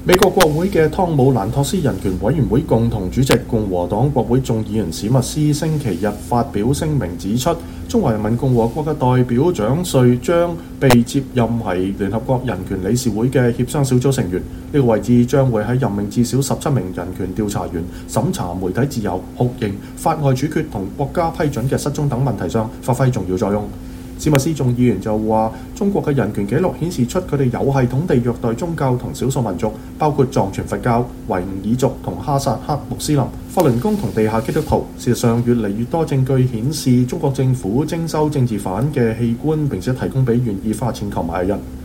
美國國會嘅湯姆蘭托斯人權委員會共同主席共和黨國會眾議員史密斯星期日發表聲明指出，中華人民共和國嘅代表蔣瑞將被接任為聯合國人權理事會嘅協商小組成員。呢個位置將會喺任命至少17名人權調查員、審查媒體自由、酷刑、法外處決同國家批准嘅失蹤等問題上發揮重要作用。史密斯眾議員就話，中國嘅人權記錄顯示出佢哋有系統地虐待宗教同少數民族，包括藏傳佛教、維吾爾族同哈薩克穆斯林、法輪功同地下基督徒。事實上，越嚟越多證據顯示中國政府徵收政治犯嘅器官，並且提供俾願意花錢購買嘅人。